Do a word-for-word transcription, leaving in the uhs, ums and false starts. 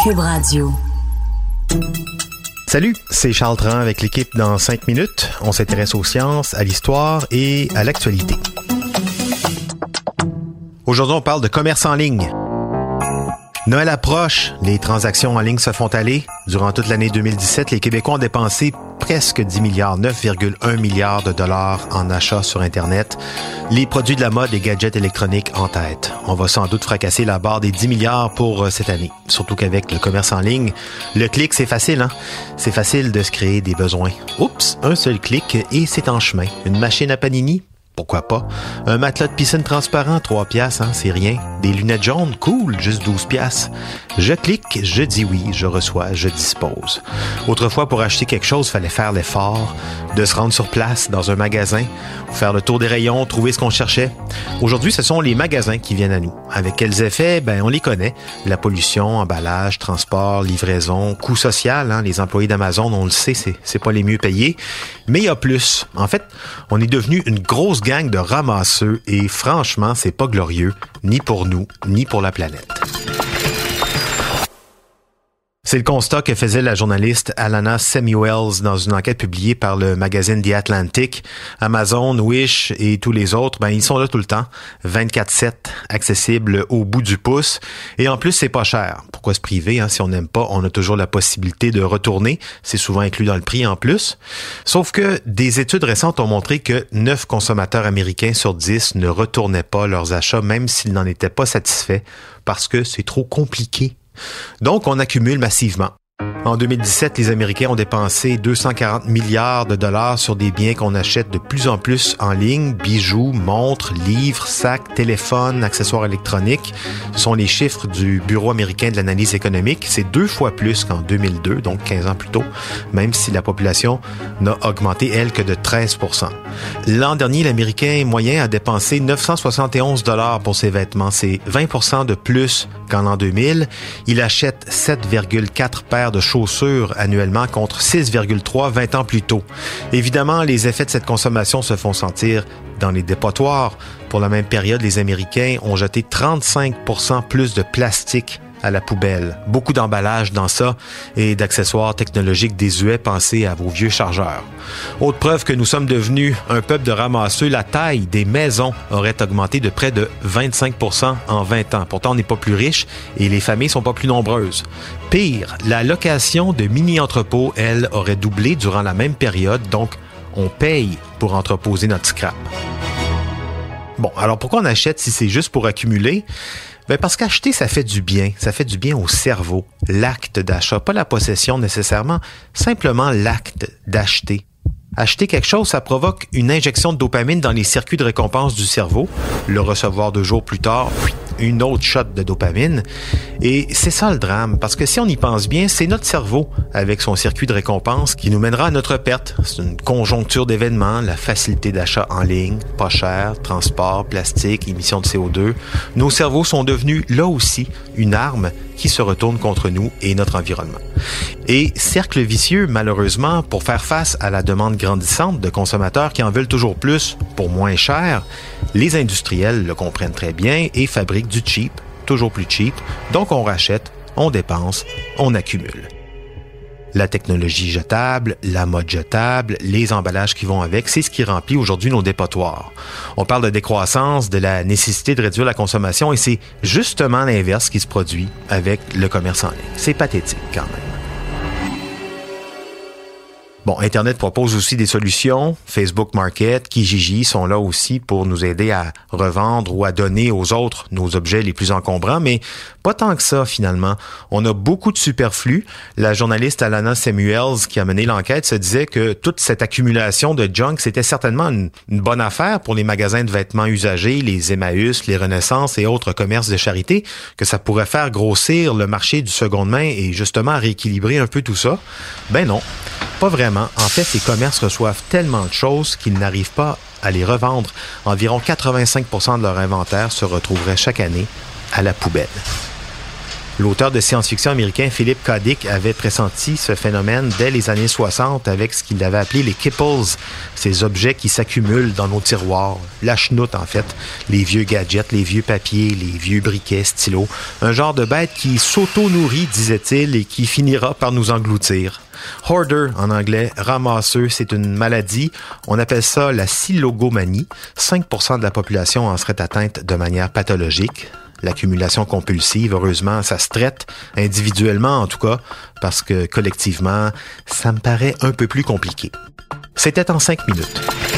Cube Radio. Salut, c'est Charles Tran avec l'équipe dans cinq minutes. On s'intéresse aux sciences, à l'histoire et à l'actualité. Aujourd'hui, on parle de commerce en ligne. Noël approche, les transactions en ligne se font aller. Durant toute l'année deux mille dix-sept, les Québécois ont dépensé presque dix milliards, neuf virgule un milliards de dollars en achats sur Internet. Les produits de la mode et gadgets électroniques en tête. On va sans doute fracasser la barre des dix milliards pour cette année. Surtout qu'avec le commerce en ligne, le clic, c'est facile, hein? C'est facile de se créer des besoins. Oups, un seul clic et c'est en chemin. Une machine à panini? Pourquoi pas? Un matelas de piscine transparent, trois piastres, hein, c'est rien. Des lunettes jaunes, cool, juste douze piastres. Je clique, je dis oui, je reçois, je dispose. Autrefois, pour acheter quelque chose, il fallait faire l'effort de se rendre sur place dans un magasin, faire le tour des rayons, trouver ce qu'on cherchait. Aujourd'hui, ce sont les magasins qui viennent à nous. Avec quels effets? Ben, on les connaît. La pollution, emballage, transport, livraison, coût social, hein, les employés d'Amazon, on le sait, c'est, c'est pas les mieux payés. Mais il y a plus. En fait, on est devenu une grosse gang de ramasseux et franchement, c'est pas glorieux, ni pour nous, ni pour la planète. C'est le constat que faisait la journaliste Alana Samuels dans une enquête publiée par le magazine The Atlantic. Amazon, Wish et tous les autres, ben ils sont là tout le temps, vingt-quatre sept, accessibles au bout du pouce. Et en plus, c'est pas cher. Pourquoi se priver, hein? Si on n'aime pas, on a toujours la possibilité de retourner. C'est souvent inclus dans le prix en plus. Sauf que des études récentes ont montré que neuf consommateurs américains sur dix ne retournaient pas leurs achats, même s'ils n'en étaient pas satisfaits, parce que c'est trop compliqué. Donc, on accumule massivement. En deux mille dix-sept, les Américains ont dépensé deux cent quarante milliards de dollars sur des biens qu'on achète de plus en plus en ligne, bijoux, montres, livres, sacs, téléphones, accessoires électroniques. Ce sont les chiffres du Bureau américain de l'analyse économique. C'est deux fois plus qu'en deux mille deux, donc quinze ans plus tôt, même si la population n'a augmenté, elle, que de treize pour cent. L'an dernier, l'Américain moyen a dépensé neuf cent soixante et onze dollars pour ses vêtements. C'est vingt pour cent de plus qu'en l'an deux mille. Il achète sept virgule quatre paires de chaussures annuellement contre six virgule trois vingt ans plus tôt. Évidemment, les effets de cette consommation se font sentir dans les dépotoirs. Pour la même période, les Américains ont jeté trente-cinq pour cent plus de plastique à la poubelle. Beaucoup d'emballage dans ça et d'accessoires technologiques désuets, pensez à vos vieux chargeurs. Autre preuve que nous sommes devenus un peuple de ramasseux, la taille des maisons aurait augmenté de près de vingt-cinq pour cent en vingt ans. Pourtant, on n'est pas plus riche et les familles sont pas plus nombreuses. Pire, la location de mini-entrepôts, elle, aurait doublé durant la même période, donc on paye pour entreposer notre scrap. Bon, alors pourquoi on achète si c'est juste pour accumuler? Ben parce qu'acheter, ça fait du bien. Ça fait du bien au cerveau. L'acte d'achat, pas la possession nécessairement, simplement l'acte d'acheter. Acheter quelque chose, ça provoque une injection de dopamine dans les circuits de récompense du cerveau. Le recevoir deux jours plus tard, une autre shot de dopamine. Et c'est ça le drame, parce que si on y pense bien, c'est notre cerveau, avec son circuit de récompense, qui nous mènera à notre perte. C'est une conjoncture d'événements, la facilité d'achat en ligne, pas cher, transport, plastique, émissions de C O deux. Nos cerveaux sont devenus, là aussi, une arme qui se retourne contre nous et notre environnement. Et cercle vicieux, malheureusement, pour faire face à la demande grandissante de consommateurs qui en veulent toujours plus pour moins cher, les industriels le comprennent très bien et fabriquent du cheap, toujours plus cheap. Donc on rachète, on dépense, on accumule. La technologie jetable, la mode jetable, les emballages qui vont avec, c'est ce qui remplit aujourd'hui nos dépotoirs. On parle de décroissance, de la nécessité de réduire la consommation et c'est justement l'inverse qui se produit avec le commerce en ligne. C'est pathétique quand même. Bon, Internet propose aussi des solutions. Facebook Market, Kijiji sont là aussi pour nous aider à revendre ou à donner aux autres nos objets les plus encombrants, mais pas tant que ça finalement. On a beaucoup de superflu. La journaliste Alana Samuels qui a mené l'enquête se disait que toute cette accumulation de junk, c'était certainement une, une bonne affaire pour les magasins de vêtements usagés, les Emmaüs, les Renaissance et autres commerces de charité, que ça pourrait faire grossir le marché du seconde main et justement rééquilibrer un peu tout ça. Ben non. Pas vraiment. En fait, ces commerces reçoivent tellement de choses qu'ils n'arrivent pas à les revendre. Environ quatre-vingt-cinq pour cent de leur inventaire se retrouverait chaque année à la poubelle. L'auteur de science-fiction américain Philip K. Dick avait pressenti ce phénomène dès les années soixante avec ce qu'il avait appelé les Kipples, ces objets qui s'accumulent dans nos tiroirs, la chenoute en fait, les vieux gadgets, les vieux papiers, les vieux briquets, stylos, un genre de bête qui s'auto-nourrit, disait-il, et qui finira par nous engloutir. Hoarder, en anglais, ramasseux, c'est une maladie. On appelle ça la silogomanie. cinq pour cent de la population en serait atteinte de manière pathologique. L'accumulation compulsive, heureusement, ça se traite individuellement en tout cas, parce que collectivement, ça me paraît un peu plus compliqué. C'était en cinq minutes.